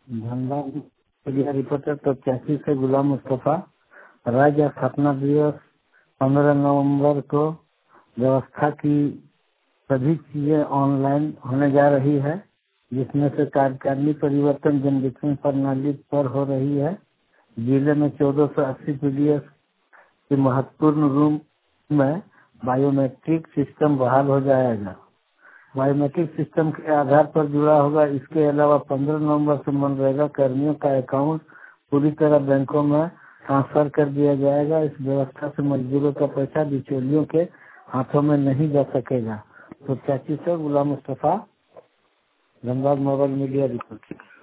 Dhanbad media reporter प्रत्याशी से गुलाम मुस्तफा। राज्य स्थापना दिवस 15 नवंबर को व्यवस्था की सभी चीजें ऑनलाइन होने जा रही है, जिसमें से कार्यकारिणी परिवर्तन जनवितरण प्रणाली पर हो रही है। जिले में 1480 पीडीएस के महत्वपूर्ण रूम में बायोमेट्रिक सिस्टम बहाल हो जाएगा। बायोमेट्रिक सिस्टम के आधार पर जुड़ा होगा। इसके अलावा 15 नवंबर से मनरेगा कर्मियों का अकाउंट पूरी तरह बैंकों में ट्रांसफर कर दिया जाएगा। इस व्यवस्था से मजदूरों का पैसा बिचौलियों के हाथों में नहीं जा सकेगा। तो 85 से Ghulam Mustafa, Dhanbad mobile media report.